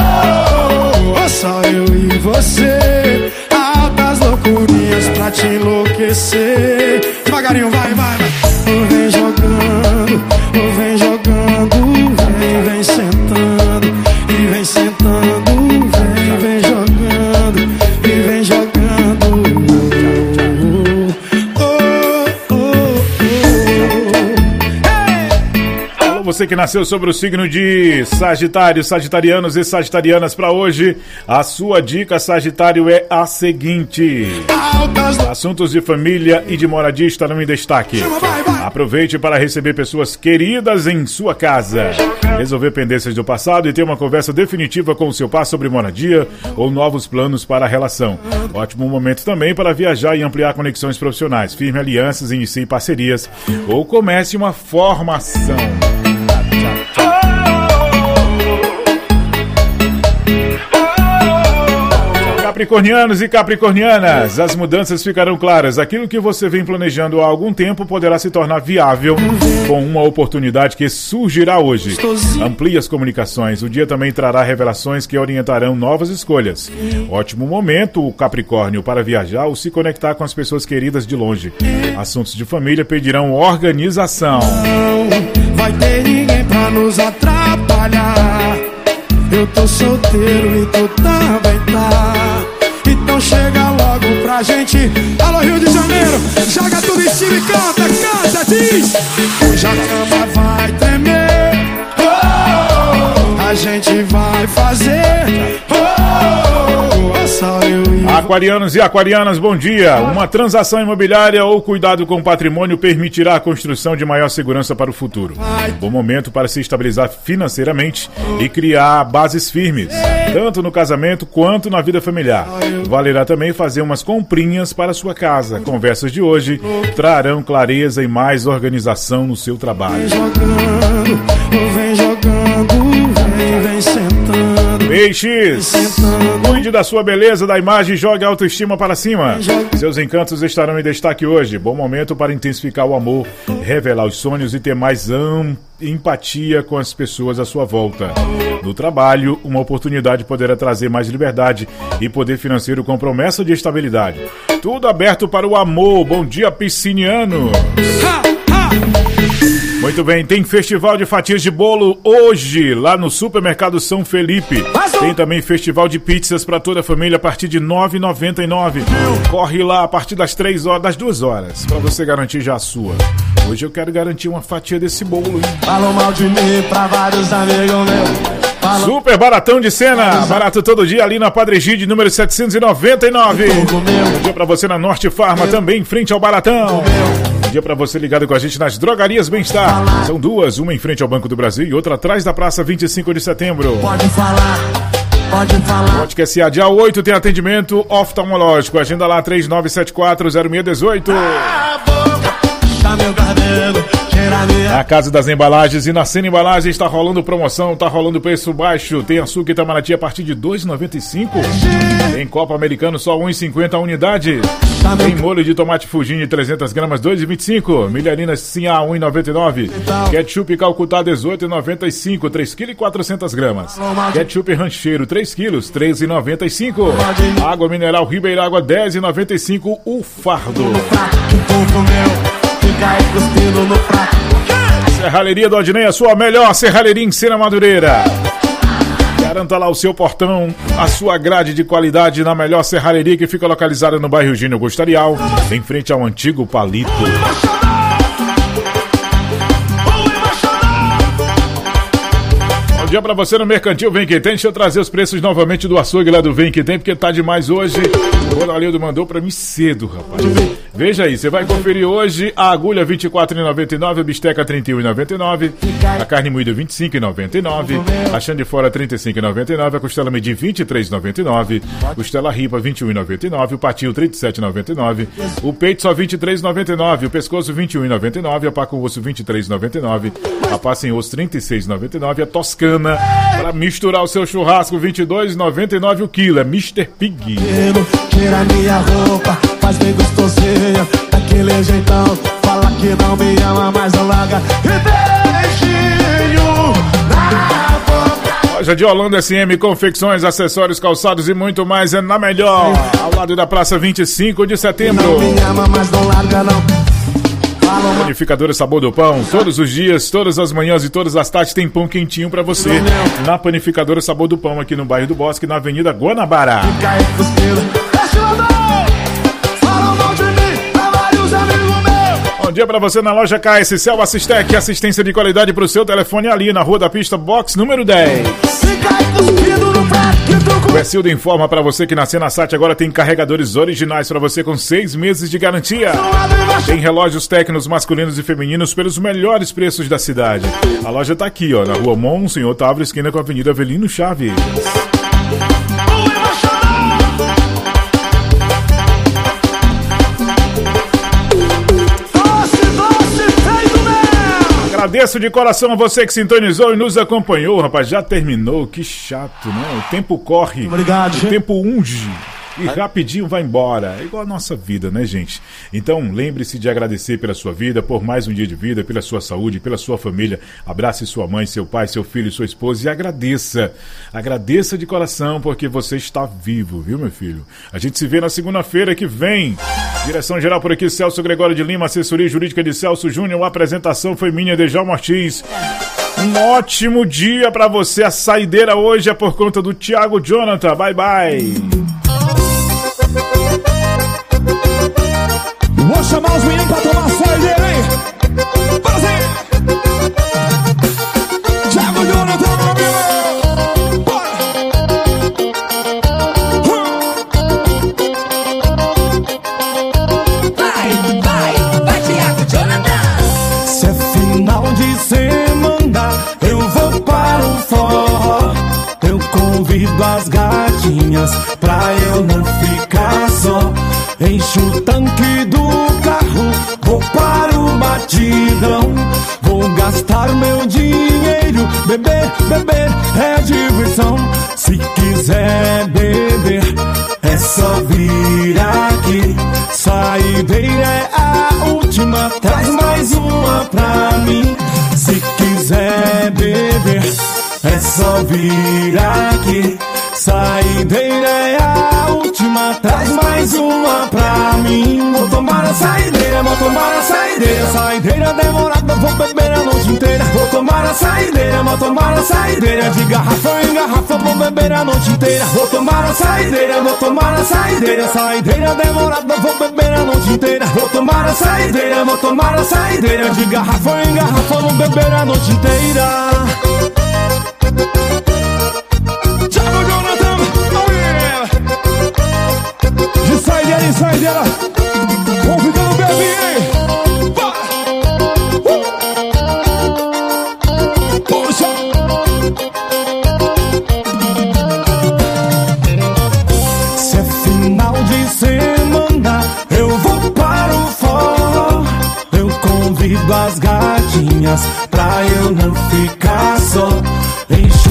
só eu e você, altas loucurinhas pra te enlouquecer. Devagarinho, vai, vai, vai. Vem jogando, vem jogando, vem sentando, e vem sentando, vem jogando, e vem jogando. Você que nasceu sobre o signo de Sagitário, sagitarianos e sagitarianas, para hoje, a sua dica, Sagitário, é a seguinte: assuntos de família e de moradia estarão em destaque. Aproveite para receber pessoas queridas em sua casa, resolver pendências do passado e ter uma conversa definitiva com o seu par sobre moradia ou novos planos para a relação. Ótimo momento também para viajar e ampliar conexões profissionais. Firme alianças, inicie parcerias ou comece uma formação. Capricornianos e capricornianas, as mudanças ficarão claras. Aquilo que você vem planejando há algum tempo poderá se tornar viável com uma oportunidade que surgirá hoje. Amplie as comunicações. O dia também trará revelações que orientarão novas escolhas. Ótimo momento, Capricórnio, para viajar ou se conectar com as pessoas queridas de longe. Assuntos de família pedirão organização. Não vai ter ninguém pra nos atrapalhar. Eu tô solteiro e tu também tá. Então chega logo pra gente. Alô, Rio de Janeiro, joga tudo em cima e canta, canta, diz. Hoje a cama vai tremer. A gente vai fazer. Só eu e Aquarianos e aquarianas, bom dia. Uma transação imobiliária ou cuidado com o patrimônio permitirá a construção de maior segurança para o futuro. Bom momento para se estabilizar financeiramente e criar bases firmes, tanto no casamento quanto na vida familiar. Valerá também fazer umas comprinhas para sua casa. Conversas de hoje trarão clareza e mais organização no seu trabalho. vem jogando, vem sentando. Peixes, cuide da sua beleza, da imagem e jogue a autoestima para cima. Seus encantos estarão em destaque hoje. Bom momento para intensificar o amor, revelar os sonhos e ter mais empatia com as pessoas à sua volta. No trabalho, uma oportunidade poderá trazer mais liberdade e poder financeiro com promessa de estabilidade. Tudo aberto para o amor. Bom dia, pisciniano. Muito bem, tem festival de fatias de bolo hoje, lá no Supermercado São Felipe. Tem também festival de pizzas para toda a família a partir de R$ 9,99. Corre lá a partir das 2 horas, para você garantir já a sua. Hoje eu quero garantir uma fatia desse bolo, hein? Falam mal de mim pra vários amigos meus. Super baratão de Sena, barato todo dia ali na Padre Gide, número 799. Bom dia pra você na Norte Farma, também em frente ao Baratão. Bom dia pra você ligado com a gente nas Drogarias Bem-Estar. São duas, uma em frente ao Banco do Brasil e outra atrás da Praça 25 de Setembro. Pode falar, pode falar. Ótica SA, dia 8 tem atendimento oftalmológico. Agenda lá 39740618. Tá meu cabelo. Na Casa das Embalagens e na Sena Embalagens está rolando promoção, está rolando preço baixo. Tem açúcar Itamaraty a partir de R$ 2,95. Tem copo americano só R$ 1,50 a unidade. Tem molho de tomate Fugini 300 gramas R$ 2,25. Milharina Sinhá R$ 1,99. Ketchup Calcutá R$ 18,95. 3 kg e 400 gramas. Ketchup Rancheiro 3 kg R$ 13,95. Água mineral Ribeiragua R$ 10,95 o fardo. Serralheria do Adnei, a sua melhor serralheria em Sena Madureira. Garanta lá o seu portão, a sua grade de qualidade na melhor serralheria, que fica localizada no bairro Eugênio Gostarial, em frente ao antigo Palito. Bom dia pra você no Mercantil Vem Que Tem. Deixa eu trazer os preços novamente do açougue lá do Vem Que Tem, porque tá demais hoje. O Ronaldo mandou pra mim cedo, rapaz. Veja aí, você vai conferir hoje a agulha R$ 24,99, a bisteca R$ 31,99, a carne moída R$ 25,99, a chã de fora R$ 35,99, a costela medir R$ 23,99, costela ripa R$ 21,99, o patinho R$ 37,99, o peito só R$ 23,99, o pescoço R$ 21,99, a pá com osso R$ 23,99, a pá sem osso R$ 36,99, a toscana para misturar o seu churrasco R$ 22,99 o quilo, é Mr. Pig. Tira minha roupa, faz bem gostosinha, daquele jeitão, fala que não me ama, mas não larga. E beijinho na boca. Loja de Holanda SM, confecções, acessórios, calçados e muito mais é na Melhor, ao lado da Praça 25 de Setembro. Não me ama, mas não larga não. Panificadora Sabor do Pão, todos os dias, todas as manhãs e todas as tardes tem pão quentinho pra você. Na Panificadora Sabor do Pão, aqui no bairro do Bosque, na Avenida Guanabara. Bom dia pra você na loja KSCel Assistec, assistência de qualidade pro seu telefone ali na Rua da Pista, box número 10. O Ercildo informa pra você que na Senasat agora tem carregadores originais pra você com 6 meses de garantia. Tem relógios técnicos masculinos e femininos pelos melhores preços da cidade. A loja tá aqui, ó, na Rua Monsenhor Otávio, esquina com a Avenida Avelino Chaves. Agradeço de coração a você que sintonizou e nos acompanhou, rapaz. Já terminou, que chato, né? O tempo corre, obrigado, o tempo unge e rapidinho vai embora. É igual a nossa vida, né, gente? Então, lembre-se de agradecer pela sua vida, por mais um dia de vida, pela sua saúde, pela sua família. Abrace sua mãe, seu pai, seu filho, sua esposa e agradeça. Agradeça de coração porque você está vivo, viu, meu filho? A gente se vê na segunda-feira que vem. Direção geral por aqui, Celso Gregório de Lima, assessoria jurídica de Celso Júnior. A apresentação foi minha, Djalma Ortiz. Um ótimo dia pra você. A saideira hoje é por conta do Thiago Jonathan. Bye, bye. Vou chamar os meninos pra tomar saideira, hein? Bora sim! Thiago Jonathan, meu amigo! Bora! Vai, Thiago Jonathan! Se é final de semana, eu vou para o forró. Eu convido as gatinhas pra eu não ficar só. Encho o tanque do carro, vou para o batidão. Vou gastar meu dinheiro, beber, beber é diversão. Se quiser beber, é só vir aqui. Saideira é a última, traz mais uma pra mim. Se quiser beber, é só vir aqui. Saideira é a última, traz mais uma pra mim. Vou tomar a saideira, vou tomar a saideira. Saideira demorada, vou beber a noite inteira. Vou tomar a saideira, vou tomar a saideira. De garrafa em garrafa, vou beber a noite inteira. Vou tomar a saideira, vou tomar a saideira. Saideira demorada, vou beber a noite inteira. Vou tomar a saideira, vou tomar a saideira. De garrafa em garrafa, vou beber a noite inteira. Thiago Jonathan, oh yeah! De saideira, convidando o bebê, hein? Puxa! Se é final de semana, eu vou para o forró. Eu convido as gatinhas pra eu não ficar só. Encho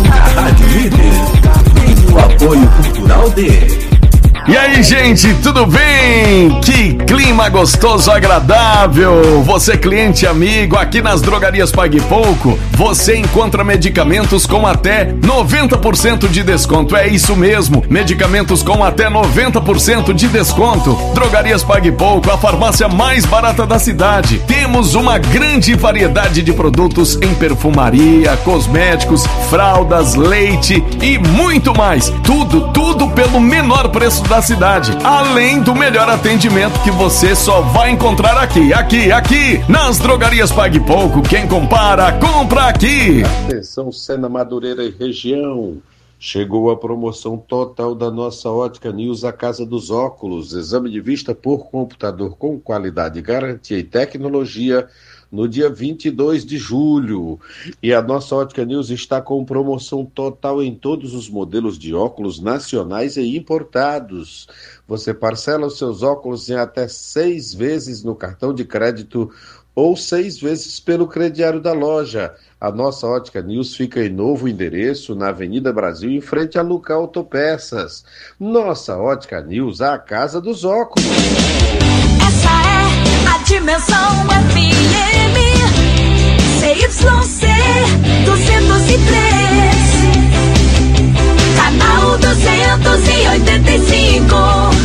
o apoio cultural de... E aí, gente, tudo bem? Que clima gostoso, agradável. Você, cliente amigo, aqui nas Drogarias Pague Pouco, você encontra medicamentos com até 90% de desconto. É isso mesmo, medicamentos com até 90% de desconto. Drogarias Pague Pouco, a farmácia mais barata da cidade. Temos uma grande variedade de produtos em perfumaria, cosméticos, fraldas, leite e muito mais. Tudo pelo menor preço da cidade, além do melhor atendimento que você só vai encontrar aqui, nas Drogarias Pague Pouco. Quem compara, compra aqui. Atenção, Sena, Madureira e região. Chegou a promoção total da nossa Ótica News, a Casa dos Óculos. Exame de vista por computador com qualidade, garantia e tecnologia no dia 22 de julho. E a nossa Ótica News está com promoção total em todos os modelos de óculos nacionais e importados. Você parcela os seus óculos em até 6 vezes no cartão de crédito ou 6 vezes pelo crediário da loja. A nossa Ótica News fica em novo endereço, na Avenida Brasil, em frente a Luca Autopeças. Nossa Ótica News, a casa dos óculos. Essa é a Dimensão FM, CYC 203, canal 285.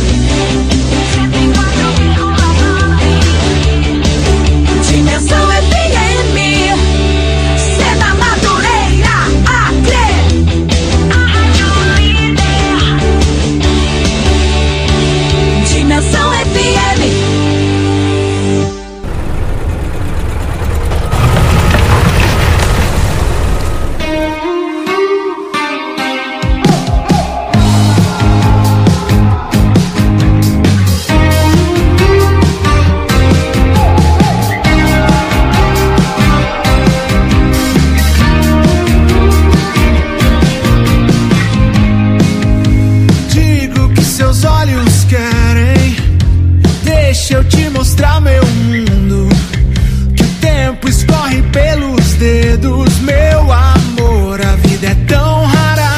Dimensão FM, Sena, Madureira, Acre. Dimensão FM. Deixa eu te mostrar meu mundo, que o tempo escorre pelos dedos. Meu amor, a vida é tão rara,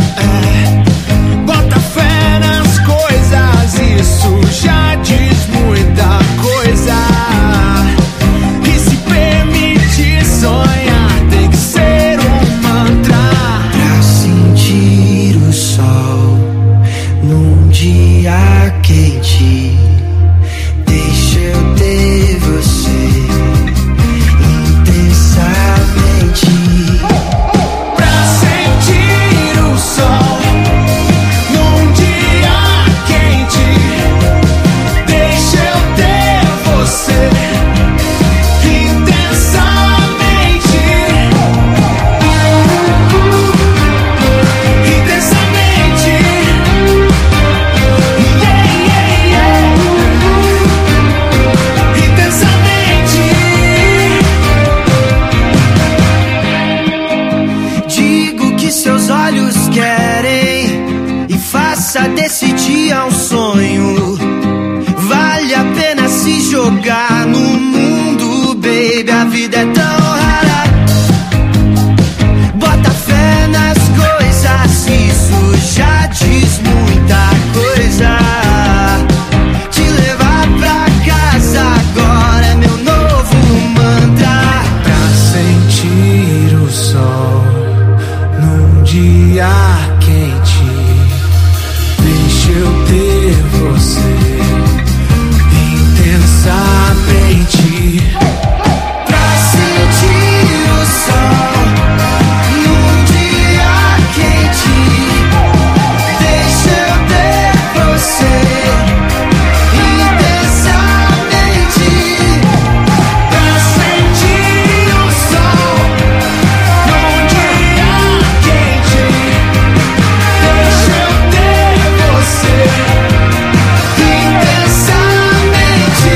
bota fé nas coisas, isso já diz muita coisa. E se permitir sonhar, tem que ser um mantra. Pra sentir o sol num dia quente, deixa eu ter você intensamente. Pra sentir o sol num dia quente, deixa eu ter você intensamente. Intensamente. Intensamente. Digo que seus olhos querem e faça desse dia um sonho. Vale a pena se jogar no mundo, baby. A vida é tão rara. Bota fé nas coisas, isso já diz muita coisa. Te levar pra casa agora é meu novo mantra. Pra sentir o sol num dia quente, deixa eu ter você intensamente. Pra sentir o sol num dia quente, deixa eu ter você intensamente. Pra sentir o sol num dia quente, deixa eu ter você intensamente.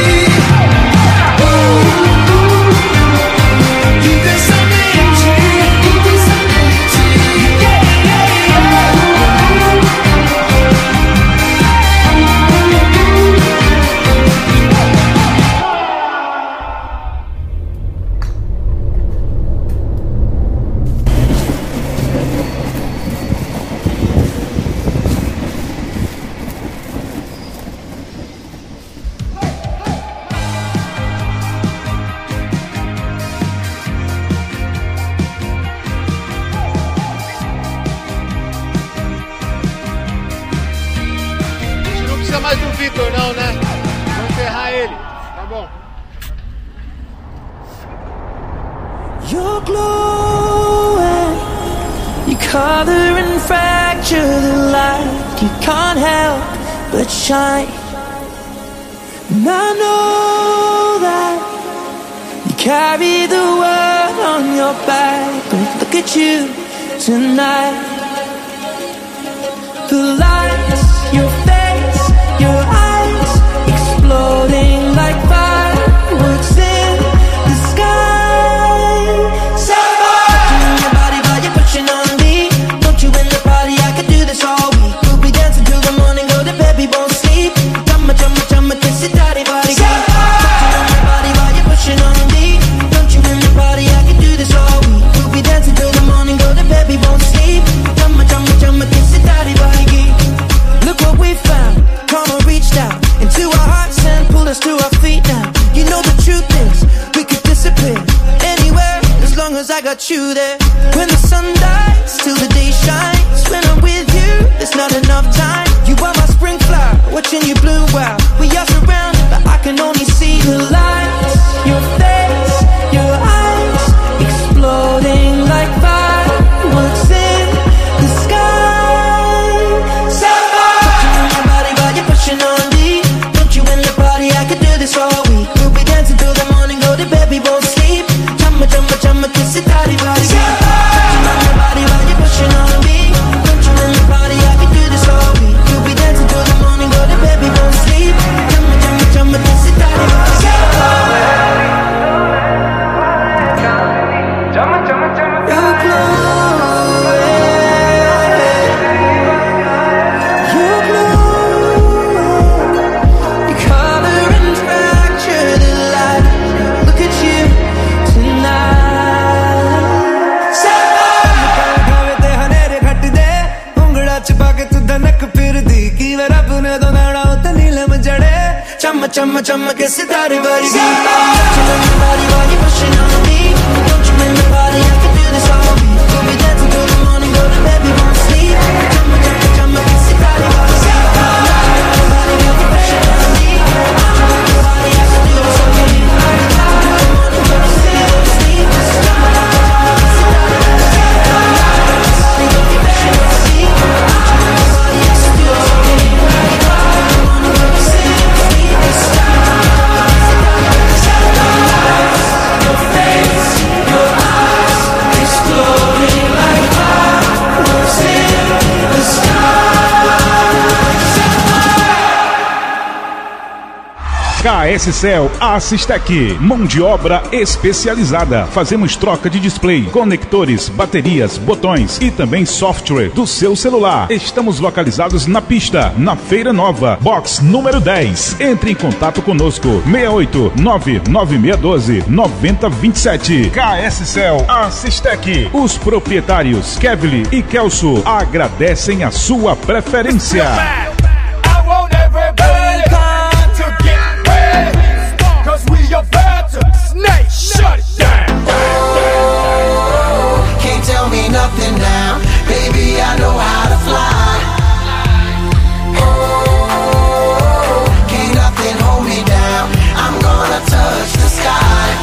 A gente não precisa mais do Vitor, não, né? Vamos ferrar ele. Tá bom. You're glowing, you color and fracture the light. You can't help but shine. And I know that you carry the world on your back. But look at you tonight. The lights, your face, your eyes, exploding like fireworks in the sky. Touching your body while you're pushing on me. Don't you in the party, I could do this all week. We'll be dancing till the morning, go to bed, we won't sleep. Chumma, chumma, chumma, kiss it, daddy, body. Touching on your body while you're pushing on me. Don't you in the party, I could do this all week. We'll be dancing till the morning, go to bed, we won't sleep. Chumma, chumma, chumma, kiss it, daddy, body. Look what we found, karma reached out into our hearts and pulled us to our feet now. You know the truth is, we could disappear anywhere as long as I got you there. When the sun dies, till the day shines. When I'm with you, there's not enough time. You are my spring flower, watching you bloom wild. We are surrounded, but I can only see the lights. Your face, your eyes, exploding like fireworks in the sky. On me, don't you in the party? I could do this all week. We'll be dancing till the morning, go to bed, we won't sleep. Chumma, chumma, chumma, kiss it, daddy, body. Touching on your body while you're pushing on me. Don't you in the party? I could do this all week. We'll be dancing till the morning, go to bed, we won't sleep. Chumma, chumma, chumma, kiss it, daddy, body. Chumma, chumma, chumma, you're chumma, chumma, chumma, kiss it, daddy, body. Touching on your body while you're pushing on me. Don't you in the party? I can do this all week. We'll be dancing till the morning, go to bed, we won't sleep. Chumma, chumma, chumma, kiss it, daddy, body. Touching on your body while you're pushing on me. Don't you in the party? I can do this all week. We'll be dancing till the morning, go to bed, we won't sleep. Chumma, chumma, chumma, kiss it, daddy, body. Touching on your body while you're pushing on me. Don't you in the party? I can do this all week. We'll be dancing till the morning, go to bed. Your face, your eyes, exploding like fireworks in the KSCell Assistec, mão de obra especializada. Fazemos troca de display, conectores, baterias, botões e também software do seu celular. Estamos localizados na pista, na Feira Nova, box número 10. Entre em contato conosco, 68996129027. KSCell Assistec. Os proprietários Kevly e Kelso agradecem a sua preferência. Shut it down. Can't tell me nothing now, baby. I know how to fly. Oh, can't nothing hold me down. I'm gonna touch the sky.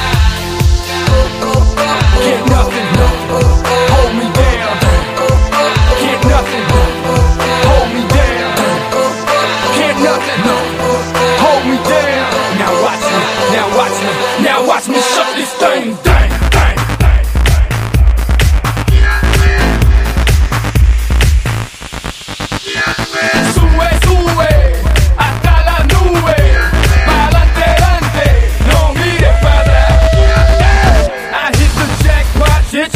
Can't nothing hold me down. Can't nothing hold me down. Can't nothing hold me down. Now watch me. Now watch me. Now watch me shut this thing down. Sube, sube, hasta la nube. Pa'lante, adelante, no mires para atrás. I hit the jackpot, shit.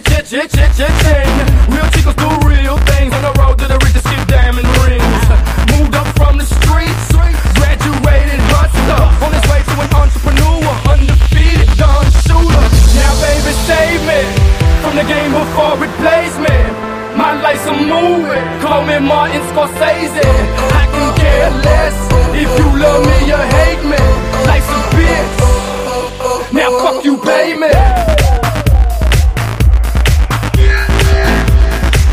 Real chicos do real things on the road to the richest, skip diamond rings. Moved up from the streets, graduated hustler, on his way to an entrepreneur, undefeated gun shooter. Now baby save me from the game before replacement. My life's a movie, call me Martin Scorsese. I can care less if you love me or hate me. Life's a bitch, now fuck you, pay me.